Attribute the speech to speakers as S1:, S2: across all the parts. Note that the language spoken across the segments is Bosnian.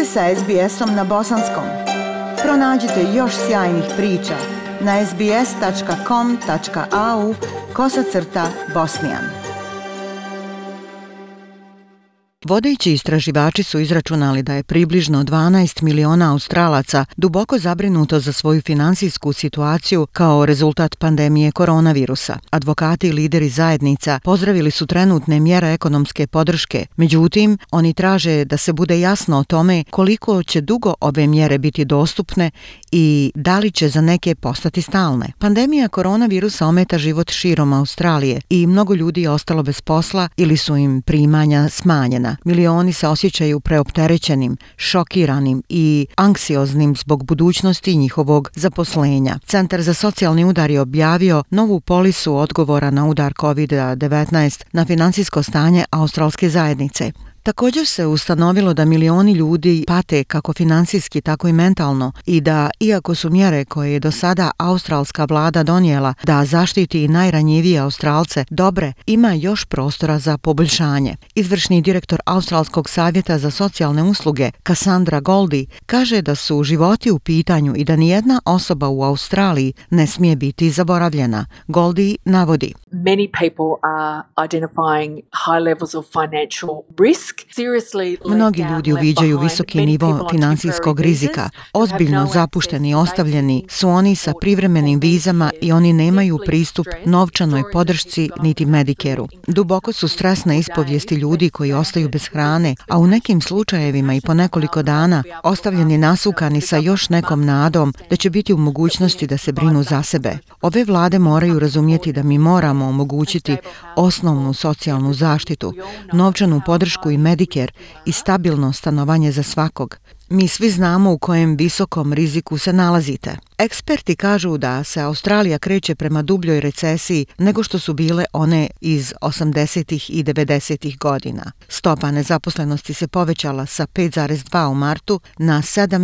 S1: ste sa SBS-om na bosanskom. Pronađite još sjajnih priča na sbs.com.au/bosnijan. Vodeći istraživači su izračunali da je približno 12 miliona Australaca duboko zabrinuto za svoju finansijsku situaciju kao rezultat pandemije koronavirusa. Advokati i lideri zajednica pozdravili su trenutne mjere ekonomske podrške, međutim, oni traže da se bude jasno o tome koliko će dugo ove mjere biti dostupne i da li će za neke postati stalne. Pandemija koronavirusa ometa život širom Australije i mnogo ljudi je ostalo bez posla ili su im primanja smanjena. Milioni se osjećaju preopterećenim, šokiranim i anksioznim zbog budućnosti njihovog zaposlenja. Centar za socijalni udar je objavio novu polisu odgovora na udar COVID-19 na financijsko stanje australske zajednice. Također se ustanovilo da milioni ljudi pate kako finansijski, tako i mentalno i da, iako su mjere koje je do sada australska vlada donijela da zaštiti najranjivije Australce dobre, ima još prostora za poboljšanje. Izvršni direktor Australskog savjeta za socijalne usluge, Cassandra Goldie, kaže da su životi u pitanju i da nijedna osoba u Australiji ne smije biti zaboravljena. Goldie navodi:
S2: Many people are identifying high levels of financial risk.
S1: Mnogi ljudi uviđaju visoki nivo financijskog rizika. Ozbiljno zapušteni i ostavljeni su oni sa privremenim vizama i oni nemaju pristup novčanoj podršci niti Medicare-u. Duboko su stresne ispovijesti ljudi koji ostaju bez hrane, a u nekim slučajevima i po nekoliko dana ostavljeni nasukani sa još nekom nadom da će biti u mogućnosti da se brinu za sebe. Ove vlade moraju razumjeti da mi moramo omogućiti osnovnu socijalnu zaštitu, novčanu podršku i Medicare i stabilno stanovanje za svakog. Mi svi znamo u kojem visokom riziku se nalazite. Eksperti kažu da se Australija kreće prema dubljoj recesiji nego što su bile one iz 80. i 90. godina. Stopa nezaposlenosti se povećala sa 5,2 u martu na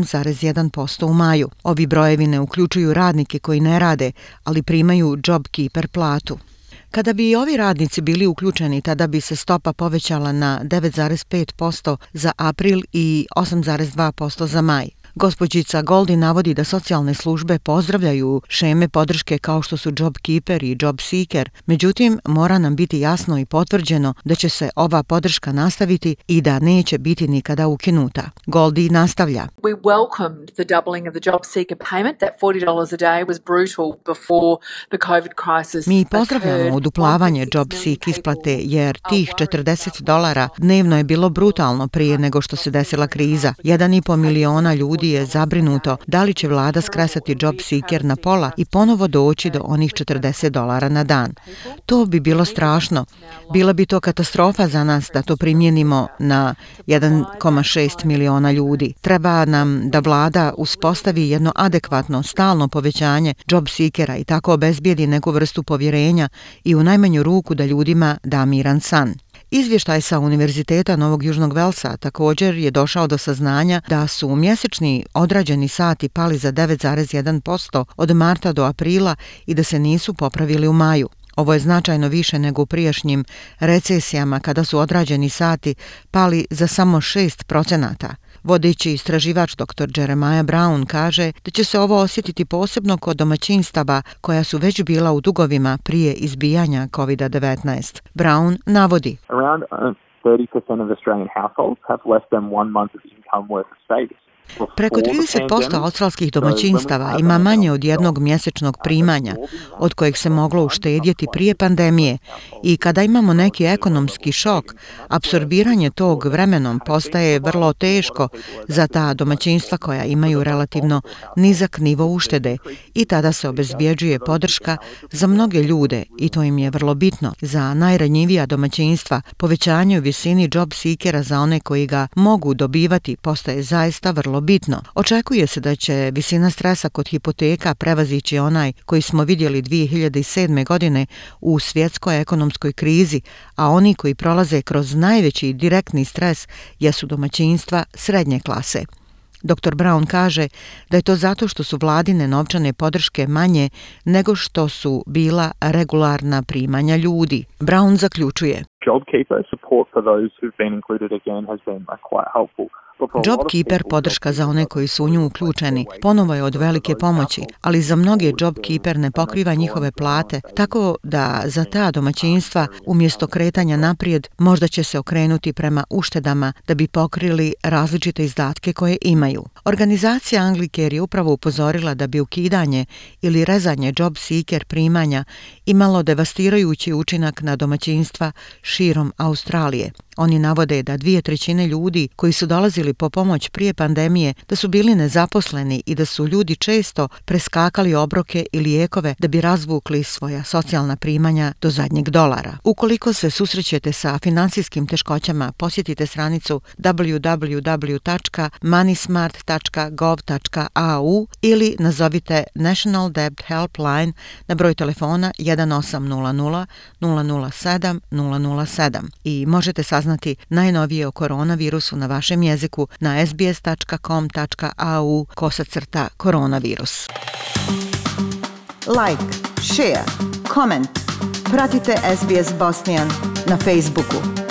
S1: 7,1% u maju. Ovi brojevi ne uključuju radnike koji ne rade, ali primaju JobKeeper platu. Kada bi i ovi radnici bili uključeni, tada bi se stopa povećala na 9,5% za april i 8,2% za maj. Gospođica Goldie navodi da socijalne službe pozdravljaju šeme podrške kao što su JobKeeper i JobSeeker, međutim mora nam biti jasno i potvrđeno da će se ova podrška nastaviti i da neće biti nikada ukinuta. Goldie nastavlja:
S2: We welcomed the doubling of the JobSeeker payment. That $40 a day was brutal before the COVID crisis.
S1: Mi pozdravljamo uduplavanje JobSeek isplate jer tih $40 dnevno je bilo brutalno prije nego što se desila kriza. 1,5 miliona ljudi je zabrinuto da li će vlada skresati JobSeeker na pola i ponovo doći do onih $40 na dan. To bi bilo strašno. Bila bi to katastrofa za nas da to primijenimo na 1,6 miliona ljudi. Treba nam da vlada uspostavi jedno adekvatno, stalno povećanje JobSeekera i tako obezbijedi neku vrstu povjerenja i u najmanju ruku da ljudima da miran san. Izvještaj sa Univerziteta Novog Južnog Velsa također je došao do saznanja da su mjesečni odrađeni sati pali za 9,1% od marta do aprila i da se nisu popravili u maju. Ovo je značajno više nego u prijašnjim recesijama kada su odrađeni sati pali za samo 6%. Vodeći istraživač dr. Jeremiah Brown kaže da će se ovo osjetiti posebno kod domaćinstava koja su već bila u dugovima prije izbijanja COVID-19. Brown navodi:
S3: Around 30% of Australian households have less than 1 month of income worth of savings.
S1: Preko 30% australskih domaćinstava ima manje od jednog mjesečnog primanja od kojeg se moglo uštedjeti prije pandemije i kada imamo neki ekonomski šok, apsorbiranje tog vremenom postaje vrlo teško za ta domaćinstva koja imaju relativno nizak nivo uštede i tada se obezbjeđuje podrška za mnoge ljude i to im je vrlo bitno. Za najranjivija domaćinstva povećanje u visini JobSeekera za one koji ga mogu dobivati postaje zaista vrlo bitno. Očekuje se da će visina stresa kod hipoteka prevazići onaj koji smo vidjeli 2007. godine u svjetskoj ekonomskoj krizi, a oni koji prolaze kroz najveći direktni stres jesu domaćinstva srednje klase. Dr. Brown kaže da je to zato što su vladine novčane podrške manje nego što su bila regularna primanja ljudi. Brown zaključuje:
S3: JobKeeper support for those who've been included again has been quite helpful.
S1: JobKeeper, podrška za one koji su u nju uključeni, ponovo je od velike pomoći, ali za mnoge JobKeeper ne pokriva njihove plate, tako da za ta domaćinstva umjesto kretanja naprijed možda će se okrenuti prema uštedama da bi pokrili različite izdatke koje imaju. Organizacija Anglicare je upravo upozorila da bi ukidanje ili rezanje job seeker primanja imalo devastirajući učinak na domaćinstva širom Australije. Oni navode da 2/3 ljudi koji su dolazili po pomoć prije pandemije da su bili nezaposleni i da su ljudi često preskakali obroke i lijekove da bi razvukli svoja socijalna primanja do zadnjeg dolara. Ukoliko se susrećete sa financijskim teškoćama, posjetite stranicu www.moneysmart.gov.au ili nazovite National Debt Helpline na broj telefona 1800 007 007 i možete saznati najnovije o koronavirusu na vašem jeziku na sbs.com.au/koronavirus.
S4: Like, share, comment. Pratite SBS Bosnian na Facebooku.